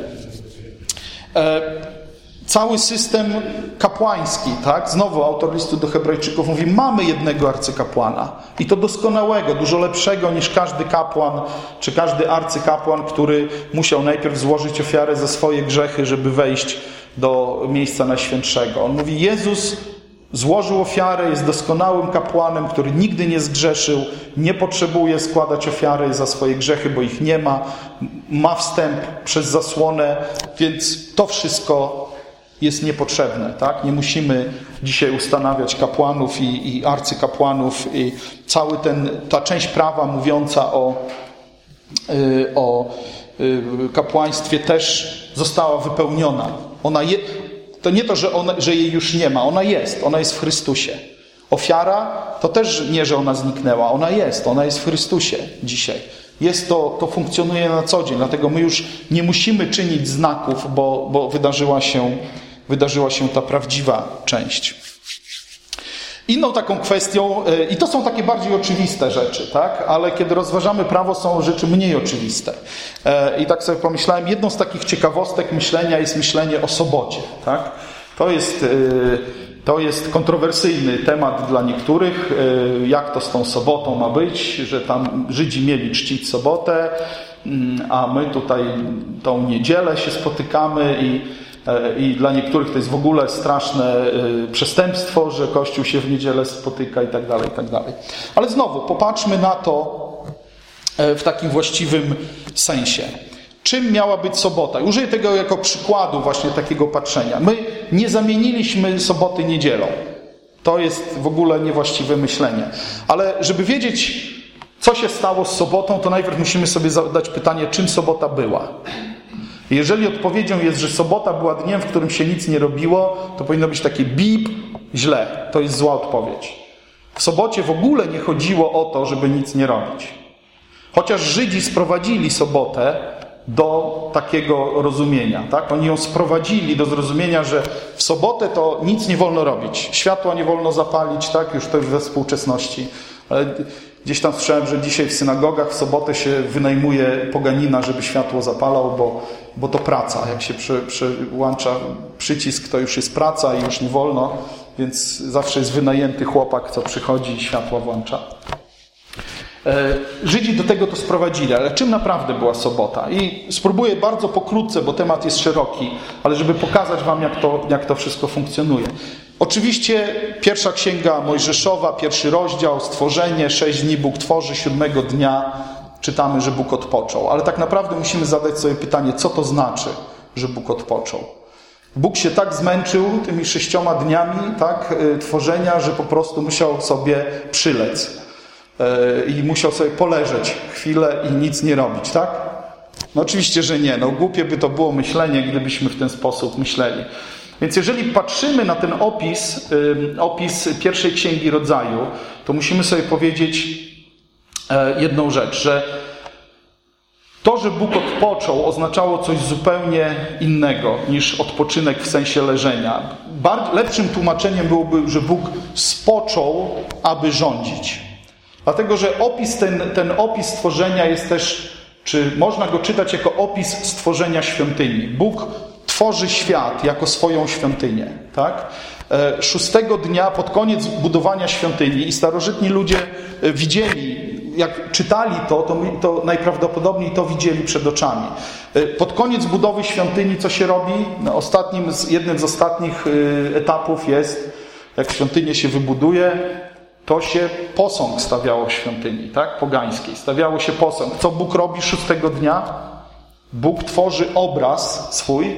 Cały system kapłański, tak? Znowu autor listu do Hebrajczyków mówi, mamy jednego arcykapłana i to doskonałego, dużo lepszego niż każdy kapłan, czy każdy arcykapłan, który musiał najpierw złożyć ofiarę za swoje grzechy, żeby wejść do miejsca najświętszego. On mówi, Jezus złożył ofiarę, jest doskonałym kapłanem, który nigdy nie zgrzeszył, nie potrzebuje składać ofiary za swoje grzechy, bo ich nie ma, ma wstęp przez zasłonę, więc to wszystko jest niepotrzebne, tak? Nie musimy dzisiaj ustanawiać kapłanów i, i arcykapłanów i cały ten, ta część prawa mówiąca o, yy, o yy, kapłaństwie też została wypełniona. Ona je, to nie to, że, ona, że jej już nie ma, ona jest, ona jest w Chrystusie. Ofiara to też nie, że ona zniknęła, ona jest, ona jest w Chrystusie dzisiaj. Jest to, to funkcjonuje na co dzień, dlatego my już nie musimy czynić znaków, bo, bo wydarzyła się Wydarzyła się ta prawdziwa część. Inną taką kwestią, i to są takie bardziej oczywiste rzeczy, tak? Ale kiedy rozważamy prawo, są rzeczy mniej oczywiste. I tak sobie pomyślałem, jedną z takich ciekawostek myślenia jest myślenie o sobocie, tak? To jest, to jest kontrowersyjny temat dla niektórych, jak to z tą sobotą ma być, że tam Żydzi mieli czcić sobotę, a my tutaj tą niedzielę się spotykamy i i dla niektórych to jest w ogóle straszne przestępstwo, że Kościół się w niedzielę spotyka i tak dalej, i tak dalej. Ale znowu, popatrzmy na to w takim właściwym sensie. Czym miała być sobota? Użyję tego jako przykładu właśnie takiego patrzenia. My nie zamieniliśmy soboty niedzielą. To jest w ogóle niewłaściwe myślenie. Ale żeby wiedzieć, co się stało z sobotą, to najpierw musimy sobie zadać pytanie, czym sobota była. Jeżeli odpowiedzią jest, że sobota była dniem, w którym się nic nie robiło, to powinno być takie bip, źle. To jest zła odpowiedź. W sobocie w ogóle nie chodziło o to, żeby nic nie robić. Chociaż Żydzi sprowadzili sobotę do takiego rozumienia. Tak? Oni ją sprowadzili do zrozumienia, że w sobotę to nic nie wolno robić. Światła nie wolno zapalić, tak? Już to już we współczesności. Ale gdzieś tam słyszałem, że dzisiaj w synagogach w sobotę się wynajmuje poganina, żeby światło zapalał, bo, bo to praca. Jak się przy, przyłącza przycisk, to już jest praca i już nie wolno, więc zawsze jest wynajęty chłopak, co przychodzi i światła włącza. Żydzi do tego to sprowadzili, ale czym naprawdę była sobota? I spróbuję bardzo pokrótce, bo temat jest szeroki, ale żeby pokazać wam, jak to, jak to wszystko funkcjonuje. Oczywiście pierwsza księga Mojżeszowa, pierwszy rozdział, stworzenie, sześć dni Bóg tworzy, siódmego dnia czytamy, że Bóg odpoczął. Ale tak naprawdę musimy zadać sobie pytanie, co to znaczy, że Bóg odpoczął. Bóg się tak zmęczył tymi sześcioma dniami, tak, tworzenia, że po prostu musiał sobie przylec. I musiał sobie poleżeć chwilę i nic nie robić, tak? No oczywiście, że nie. No głupie by to było myślenie, gdybyśmy w ten sposób myśleli. Więc jeżeli patrzymy na ten opis, opis pierwszej Księgi Rodzaju, to musimy sobie powiedzieć jedną rzecz, że to, że Bóg odpoczął, oznaczało coś zupełnie innego niż odpoczynek w sensie leżenia. Bardziej, lepszym tłumaczeniem byłoby, że Bóg spoczął, aby rządzić. Dlatego, że opis ten, ten opis stworzenia jest też, czy można go czytać jako opis stworzenia świątyni. Bóg tworzy świat jako swoją świątynię. Tak? Szóstego dnia, pod koniec budowania świątyni, i starożytni ludzie widzieli, jak czytali to, to, to najprawdopodobniej to widzieli przed oczami. Pod koniec budowy świątyni co się robi? No, ostatnim, jednym z ostatnich etapów jest, jak świątynię się wybuduje, to się posąg stawiało w świątyni, tak? Pogańskiej. Stawiało się posąg. Co Bóg robi szóstego dnia? Bóg tworzy obraz swój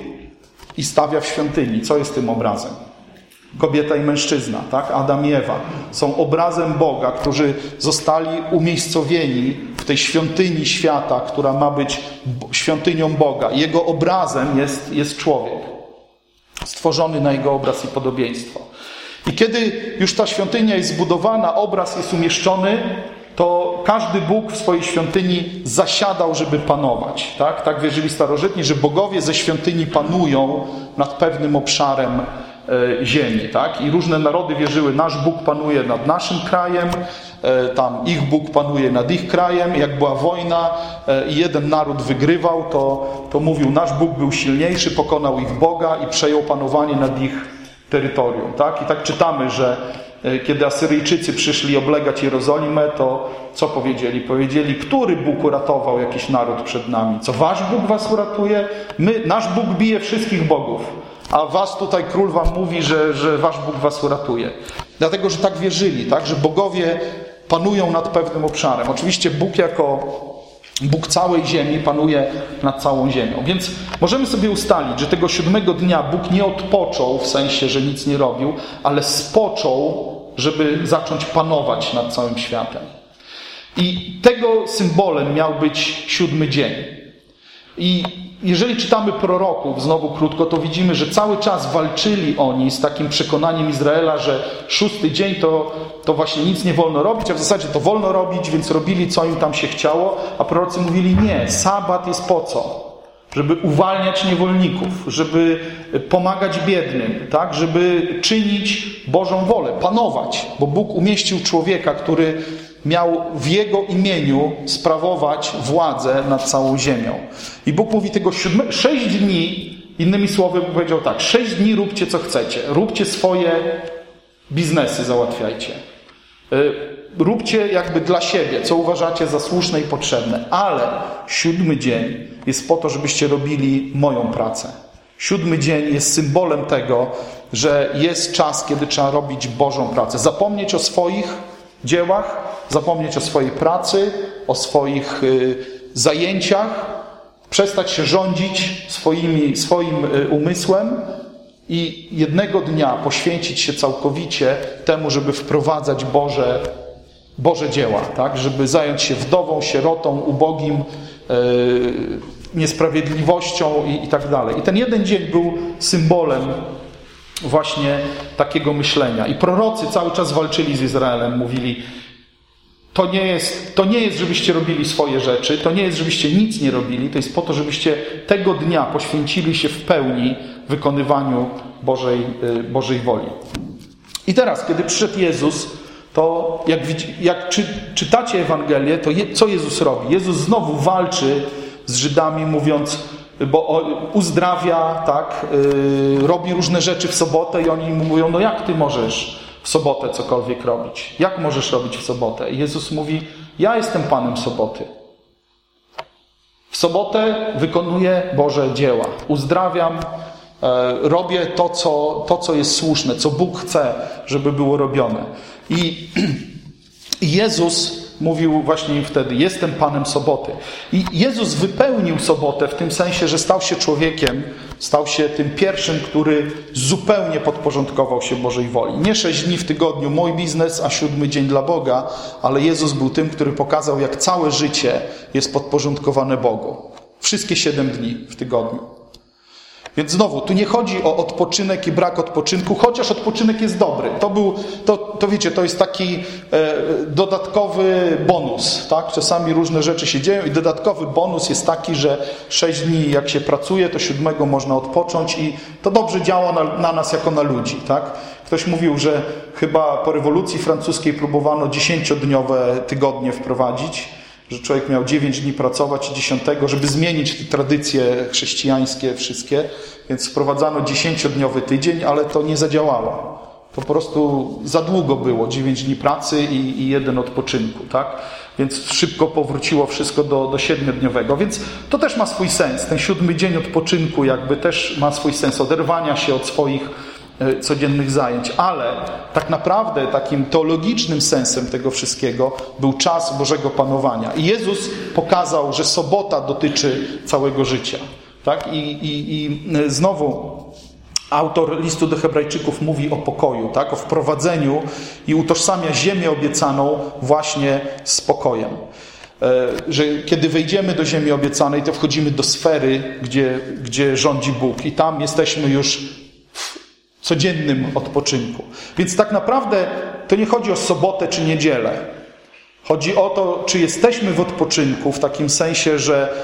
i stawia w świątyni. Co jest tym obrazem? Kobieta i mężczyzna, tak? Adam i Ewa są obrazem Boga, którzy zostali umiejscowieni w tej świątyni świata, która ma być świątynią Boga. Jego obrazem jest, jest człowiek, stworzony na jego obraz i podobieństwo. I kiedy już ta świątynia jest zbudowana, obraz jest umieszczony, to każdy Bóg w swojej świątyni zasiadał, żeby panować. Tak, tak wierzyli starożytni, że bogowie ze świątyni panują nad pewnym obszarem e, ziemi. Tak? I różne narody wierzyły, nasz Bóg panuje nad naszym krajem, e, tam ich Bóg panuje nad ich krajem. Jak była wojna e, i jeden naród wygrywał, to, to mówił, nasz Bóg był silniejszy, pokonał ich Boga i przejął panowanie nad ich terytorium. Tak? I tak czytamy, że kiedy Asyryjczycy przyszli oblegać Jerozolimę, to co powiedzieli? Powiedzieli, który Bóg uratował jakiś naród przed nami? Co, wasz Bóg was uratuje? My, nasz Bóg bije wszystkich bogów, a was tutaj król wam mówi, że, że wasz Bóg was uratuje. Dlatego, że tak wierzyli, tak? Że bogowie panują nad pewnym obszarem. Oczywiście Bóg jako Bóg całej ziemi panuje nad całą ziemią. Więc możemy sobie ustalić, że tego siódmego dnia Bóg nie odpoczął, w sensie, że nic nie robił, ale spoczął, żeby zacząć panować nad całym światem. I tego symbolem miał być siódmy dzień. I jeżeli czytamy proroków, znowu krótko, to widzimy, że cały czas walczyli oni z takim przekonaniem Izraela, że szósty dzień to, to właśnie nic nie wolno robić, a w zasadzie to wolno robić, więc robili, co im tam się chciało, a prorocy mówili, nie, sabat jest po co? Żeby uwalniać niewolników, żeby pomagać biednym, tak? Żeby czynić Bożą wolę, panować, bo Bóg umieścił człowieka, który miał w Jego imieniu sprawować władzę nad całą ziemią. I Bóg mówi tego siódme, sześć dni, innymi słowy powiedział tak, sześć dni róbcie co chcecie, róbcie swoje biznesy, załatwiajcie. Róbcie jakby dla siebie, co uważacie za słuszne i potrzebne, ale siódmy dzień jest po to, żebyście robili moją pracę. Siódmy dzień jest symbolem tego, że jest czas, kiedy trzeba robić Bożą pracę. Zapomnieć o swoich dziełach, zapomnieć o swojej pracy, o swoich y, zajęciach, przestać się rządzić swoimi, swoim y, umysłem i jednego dnia poświęcić się całkowicie temu, żeby wprowadzać Boże, Boże dzieła, tak? Żeby zająć się wdową, sierotą, ubogim, y, niesprawiedliwością i, i tak dalej. I ten jeden dzień był symbolem właśnie takiego myślenia. I prorocy cały czas walczyli z Izraelem, mówili, to nie jest, to nie jest, żebyście robili swoje rzeczy, to nie jest, żebyście nic nie robili, to jest po to, żebyście tego dnia poświęcili się w pełni wykonywaniu Bożej, Bożej woli. I teraz, kiedy przyszedł Jezus, to jak, jak czy, czytacie Ewangelię, to je, co Jezus robi? Jezus znowu walczy z Żydami, mówiąc, bo uzdrawia, tak, yy, robi różne rzeczy w sobotę i oni mu mówią, no jak ty możesz w sobotę cokolwiek robić? Jak możesz robić w sobotę? I Jezus mówi, ja jestem Panem soboty. W sobotę wykonuję Boże dzieła. Uzdrawiam, yy, robię to co, to, co jest słuszne, co Bóg chce, żeby było robione. I, i Jezus mówił właśnie im wtedy, jestem Panem soboty. I Jezus wypełnił sobotę w tym sensie, że stał się człowiekiem, stał się tym pierwszym, który zupełnie podporządkował się Bożej woli. Nie sześć dni w tygodniu mój biznes, a siódmy dzień dla Boga, ale Jezus był tym, który pokazał, jak całe życie jest podporządkowane Bogu. Wszystkie siedem dni w tygodniu. Więc znowu, tu nie chodzi o odpoczynek i brak odpoczynku, chociaż odpoczynek jest dobry. To był, to, to wiecie, to jest taki e, dodatkowy bonus, tak? Czasami różne rzeczy się dzieją i dodatkowy bonus jest taki, że sześć dni jak się pracuje, to siódmego można odpocząć i to dobrze działa na, na nas jako na ludzi, tak? Ktoś mówił, że chyba po rewolucji francuskiej próbowano dziesięciodniowe tygodnie wprowadzić, że człowiek miał dziewięć dni pracować i dziesiątego, żeby zmienić te tradycje chrześcijańskie wszystkie, więc wprowadzano dziesięciodniowy tydzień, ale to nie zadziałało. To po prostu za długo było, dziewięć dni pracy i, i jeden odpoczynku, tak? Więc szybko powróciło wszystko do, do siedmiodniowego, więc to też ma swój sens. Ten siódmy dzień odpoczynku jakby też ma swój sens, oderwania się od swoich codziennych zajęć, ale tak naprawdę takim teologicznym sensem tego wszystkiego był czas Bożego Panowania. I Jezus pokazał, że sobota dotyczy całego życia. Tak? I, i, i znowu autor listu do Hebrajczyków mówi o pokoju, tak? O wprowadzeniu i utożsamia ziemię obiecaną właśnie z pokojem. Że kiedy wejdziemy do ziemi obiecanej, to wchodzimy do sfery, gdzie, gdzie rządzi Bóg i tam jesteśmy już codziennym odpoczynku. Więc tak naprawdę to nie chodzi o sobotę czy niedzielę. Chodzi o to, czy jesteśmy w odpoczynku w takim sensie, że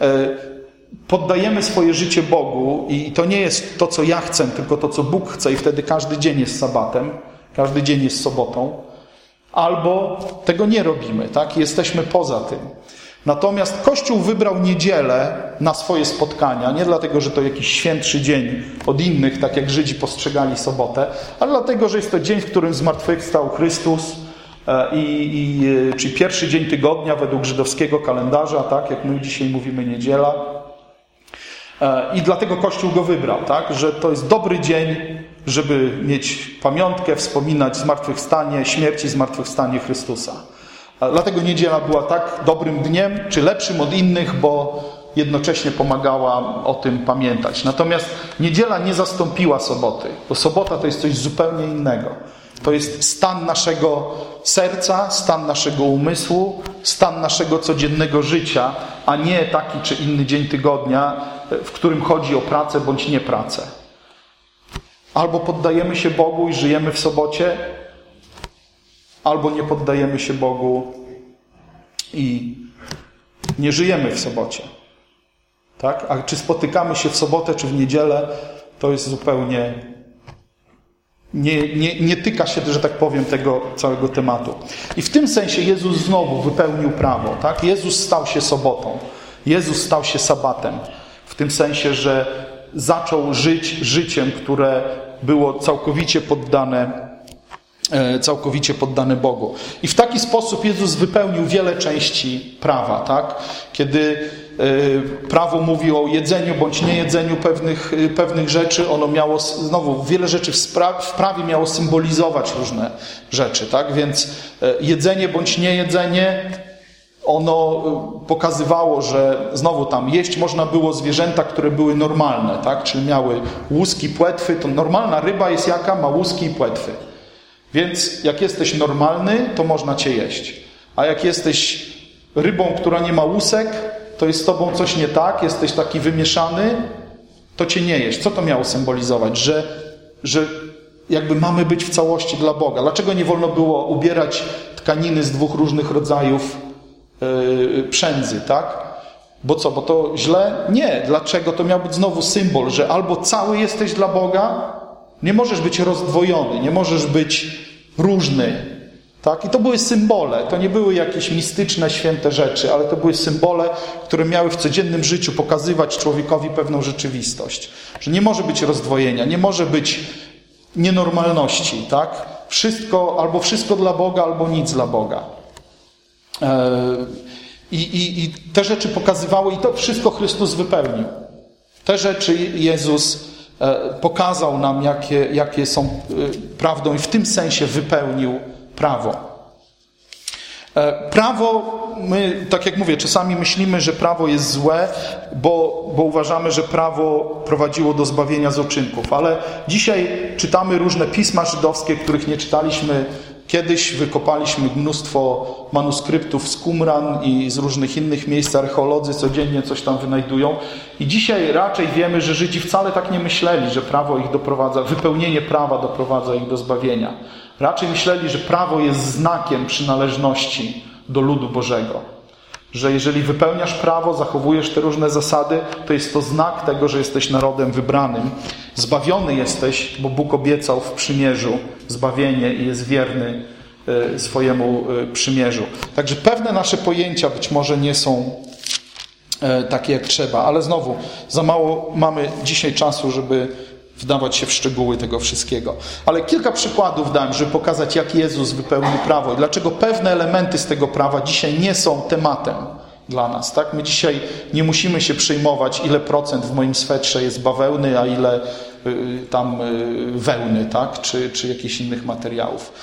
poddajemy swoje życie Bogu i to nie jest to, co ja chcę, tylko to, co Bóg chce i wtedy każdy dzień jest sabatem, każdy dzień jest sobotą. Albo tego nie robimy, tak? Jesteśmy poza tym. Natomiast Kościół wybrał niedzielę na swoje spotkania, nie dlatego, że to jakiś świętszy dzień od innych, tak jak Żydzi postrzegali sobotę, ale dlatego, że jest to dzień, w którym zmartwychwstał Chrystus, i, i, czyli pierwszy dzień tygodnia według żydowskiego kalendarza, tak jak my dzisiaj mówimy niedziela. I dlatego Kościół go wybrał, tak, że to jest dobry dzień, żeby mieć pamiątkę, wspominać zmartwychwstanie, śmierć i zmartwychwstanie Chrystusa. Dlatego niedziela była tak dobrym dniem, czy lepszym od innych, bo jednocześnie pomagała o tym pamiętać. Natomiast niedziela nie zastąpiła soboty, bo sobota to jest coś zupełnie innego. To jest stan naszego serca, stan naszego umysłu, stan naszego codziennego życia, a nie taki czy inny dzień tygodnia, w którym chodzi o pracę bądź niepracę. Albo poddajemy się Bogu i żyjemy w sobocie, albo nie poddajemy się Bogu i nie żyjemy w sobocie. Tak? A czy spotykamy się w sobotę, czy w niedzielę, to jest zupełnie... Nie, nie, nie tyka się, że tak powiem, tego całego tematu. I w tym sensie Jezus znowu wypełnił prawo. Tak? Jezus stał się sobotą. Jezus stał się sabatem. W tym sensie, że zaczął żyć życiem, które było całkowicie poddane całkowicie poddane Bogu. I w taki sposób Jezus wypełnił wiele części prawa, tak? Kiedy prawo mówi o jedzeniu bądź niejedzeniu pewnych, pewnych rzeczy, ono miało, znowu, wiele rzeczy w, spra- w prawie miało symbolizować różne rzeczy, tak? Więc jedzenie bądź niejedzenie, ono pokazywało, że znowu tam jeść można było zwierzęta, które były normalne, tak? Czyli miały łuski, płetwy. To normalna ryba jest jaka? Ma łuski i płetwy. Więc jak jesteś normalny, to można cię jeść. A jak jesteś rybą, która nie ma łusek, to jest z tobą coś nie tak, jesteś taki wymieszany, to cię nie jeść. Co to miało symbolizować? Że, że jakby mamy być w całości dla Boga. Dlaczego nie wolno było ubierać tkaniny z dwóch różnych rodzajów yy, przędzy, tak? Bo co? Bo to źle? Nie. Dlaczego? To miał być znowu symbol, że albo cały jesteś dla Boga, nie możesz być rozdwojony, nie możesz być różny. Tak? I to były symbole. To nie były jakieś mistyczne, święte rzeczy, ale to były symbole, które miały w codziennym życiu pokazywać człowiekowi pewną rzeczywistość. Że nie może być rozdwojenia, nie może być nienormalności. Tak? Wszystko, albo wszystko dla Boga, albo nic dla Boga. I, i, i te rzeczy pokazywały, i to wszystko Chrystus wypełnił. Te rzeczy Jezus pokazał nam, jakie, jakie są prawdą, i w tym sensie wypełnił prawo. Prawo, my, tak jak mówię, czasami myślimy, że prawo jest złe, bo, bo uważamy, że prawo prowadziło do zbawienia z uczynków. Ale dzisiaj czytamy różne pisma żydowskie, których nie czytaliśmy kiedyś. Wykopaliśmy mnóstwo manuskryptów z Qumran i z różnych innych miejsc. Archeolodzy codziennie coś tam wynajdują. I dzisiaj raczej wiemy, że Żydzi wcale tak nie myśleli, że prawo ich doprowadza, wypełnienie prawa doprowadza ich do zbawienia. Raczej myśleli, że prawo jest znakiem przynależności do ludu Bożego. Że jeżeli wypełniasz prawo, zachowujesz te różne zasady, to jest to znak tego, że jesteś narodem wybranym. Zbawiony jesteś, bo Bóg obiecał w przymierzu zbawienie i jest wierny swojemu przymierzu. Także pewne nasze pojęcia być może nie są takie jak trzeba, ale znowu za mało mamy dzisiaj czasu, żeby wdawać się w szczegóły tego wszystkiego. Ale kilka przykładów dam, żeby pokazać, jak Jezus wypełnił prawo i dlaczego pewne elementy z tego prawa dzisiaj nie są tematem dla nas. Tak? My dzisiaj nie musimy się przejmować, ile procent w moim swetrze jest bawełny, a ile y, tam y, wełny, tak? czy, czy jakichś innych materiałów.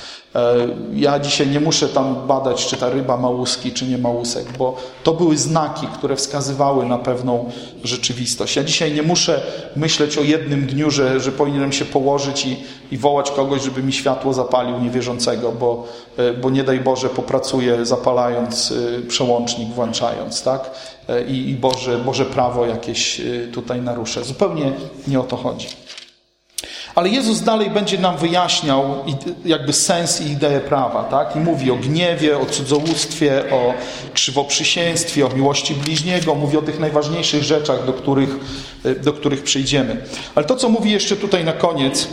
Ja dzisiaj nie muszę tam badać, czy ta ryba ma łuski, czy nie ma łusek, bo to były znaki, które wskazywały na pewną rzeczywistość. Ja dzisiaj nie muszę myśleć o jednym dniu, że, że powinienem się położyć i, i wołać kogoś, żeby mi światło zapalił niewierzącego, bo, bo nie daj Boże popracuję zapalając przełącznik, włączając, tak? I, i Boże, Boże prawo jakieś tutaj naruszę. Zupełnie nie o to chodzi. Ale Jezus dalej będzie nam wyjaśniał jakby sens i ideę prawa, tak? I mówi o gniewie, o cudzołóstwie, o krzywoprzysięstwie, o miłości bliźniego. Mówi o tych najważniejszych rzeczach, do których, do których przyjdziemy. Ale to, co mówi jeszcze tutaj na koniec,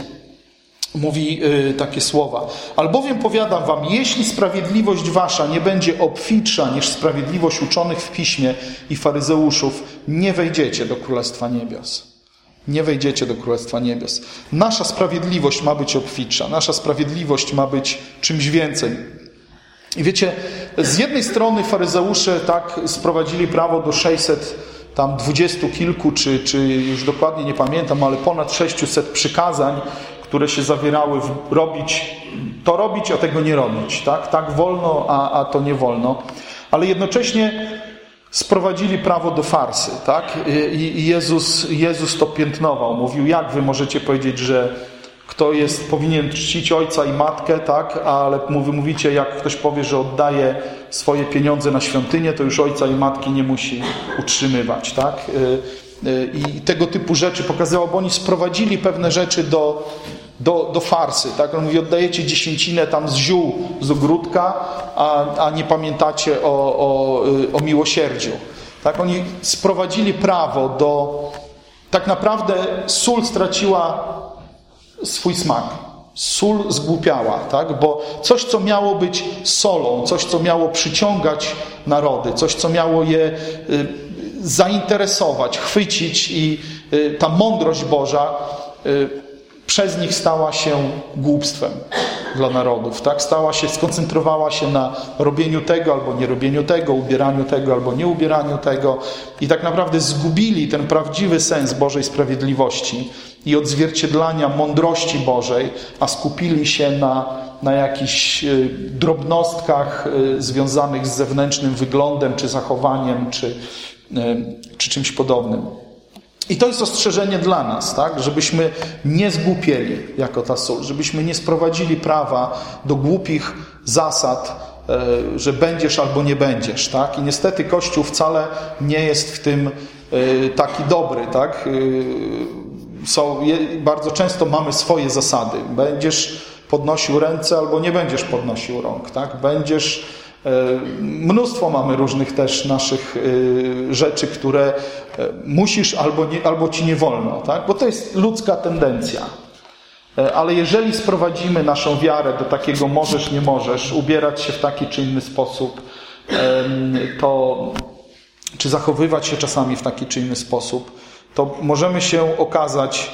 mówi yy, takie słowa. Albowiem powiadam wam, jeśli sprawiedliwość wasza nie będzie obfitsza niż sprawiedliwość uczonych w piśmie i faryzeuszów, nie wejdziecie do Królestwa Niebios. Nie wejdziecie do Królestwa Niebios. Nasza sprawiedliwość ma być obfitsza. Nasza sprawiedliwość ma być czymś więcej. I wiecie, z jednej strony faryzeusze tak sprowadzili prawo do sześćset tam dwudziestu kilku, czy, czy już dokładnie nie pamiętam, ale ponad sześciuset przykazań, które się zawierały w robić, to robić, a tego nie robić. Tak, tak wolno, a, a to nie wolno. Ale jednocześnie sprowadzili prawo do farsy, tak? I Jezus, Jezus to piętnował. Mówił, jak wy możecie powiedzieć, że kto jest, powinien czcić ojca i matkę, tak? Ale wy mówicie, jak ktoś powie, że oddaje swoje pieniądze na świątynię, to już ojca i matki nie musi utrzymywać, tak? I tego typu rzeczy pokazywał, bo oni sprowadzili pewne rzeczy do, do, do farsy, tak? On mówi, oddajecie dziesięcinę tam z ziół z ogródka, a, a nie pamiętacie o, o, o miłosierdziu. Tak? Oni sprowadzili prawo do... Tak naprawdę sól straciła swój smak. Sól zgłupiała, tak? Bo coś, co miało być solą, coś, co miało przyciągać narody, coś, co miało je y, zainteresować, chwycić i y, ta mądrość Boża y, przez nich stała się głupstwem dla narodów, tak? Stała się, skoncentrowała się na robieniu tego albo nie robieniu tego, ubieraniu tego albo nie ubieraniu tego i tak naprawdę zgubili ten prawdziwy sens Bożej sprawiedliwości i odzwierciedlania mądrości Bożej, a skupili się na, na jakichś drobnostkach związanych z zewnętrznym wyglądem, czy zachowaniem, czy, czy czymś podobnym. I to jest ostrzeżenie dla nas, tak? Żebyśmy nie zgłupieli jako ta sól, żebyśmy nie sprowadzili prawa do głupich zasad, że będziesz albo nie będziesz, tak? I niestety Kościół wcale nie jest w tym taki dobry, tak? Są, bardzo często mamy swoje zasady. Będziesz podnosił ręce albo nie będziesz podnosił rąk, tak? Będziesz... Mnóstwo mamy różnych też naszych rzeczy, które musisz albo, nie, albo ci nie wolno, tak? Bo to jest ludzka tendencja. Ale jeżeli sprowadzimy naszą wiarę do takiego możesz, nie możesz, ubierać się w taki czy inny sposób, to, czy zachowywać się czasami w taki czy inny sposób, to możemy się okazać,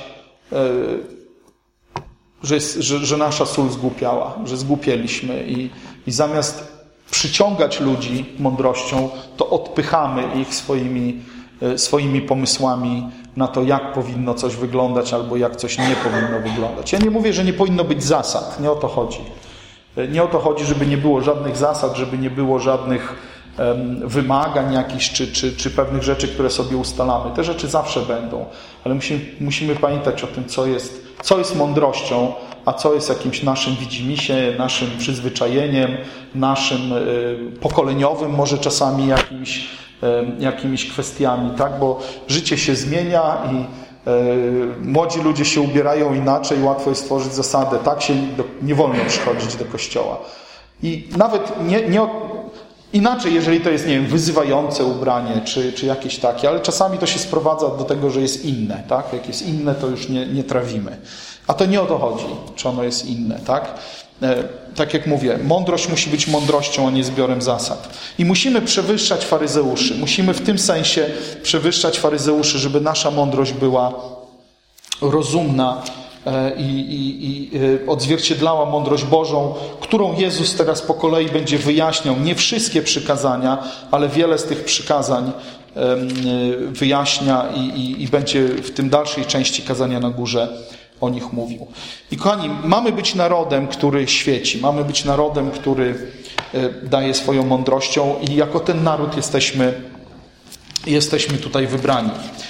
że, jest, że, że nasza sól zgłupiała, że zgłupieliśmy i, i zamiast przyciągać ludzi mądrością, to odpychamy ich swoimi, swoimi pomysłami na to, jak powinno coś wyglądać albo jak coś nie powinno wyglądać. Ja nie mówię, że nie powinno być zasad. Nie o to chodzi. Nie o to chodzi, żeby nie było żadnych zasad, żeby nie było żadnych um, wymagań jakichś, czy, czy, czy pewnych rzeczy, które sobie ustalamy. Te rzeczy zawsze będą. Ale musimy, musimy pamiętać o tym, co jest, co jest mądrością, a co jest jakimś naszym widzimisię, naszym przyzwyczajeniem, naszym y, pokoleniowym może czasami jakimiś, y, jakimiś kwestiami, tak? Bo życie się zmienia i y, młodzi ludzie się ubierają inaczej, łatwo jest stworzyć zasadę, tak się do, nie wolno przychodzić do kościoła. I nawet nie, nie inaczej, jeżeli to jest, nie wiem, wyzywające ubranie, czy, czy jakieś takie, ale czasami to się sprowadza do tego, że jest inne, tak? Jak jest inne, to już nie, nie trawimy. A to nie o to chodzi, czy ono jest inne, tak? E, tak jak mówię, mądrość musi być mądrością, a nie zbiorem zasad. I musimy przewyższać faryzeuszy. Musimy w tym sensie przewyższać faryzeuszy, żeby nasza mądrość była rozumna e, i, i, i e, odzwierciedlała mądrość Bożą, którą Jezus teraz po kolei będzie wyjaśniał. Nie wszystkie przykazania, ale wiele z tych przykazań e, wyjaśnia i, i, i będzie w tym dalszej części kazania na górze o nich mówił. I kochani, mamy być narodem, który świeci. Mamy być narodem, który daje swoją mądrością i jako ten naród jesteśmy, jesteśmy tutaj wybrani.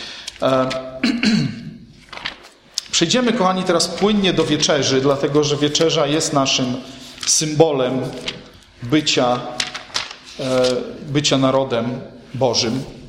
Przejdziemy, kochani, teraz płynnie do wieczerzy, dlatego że wieczerza jest naszym symbolem bycia, bycia narodem Bożym.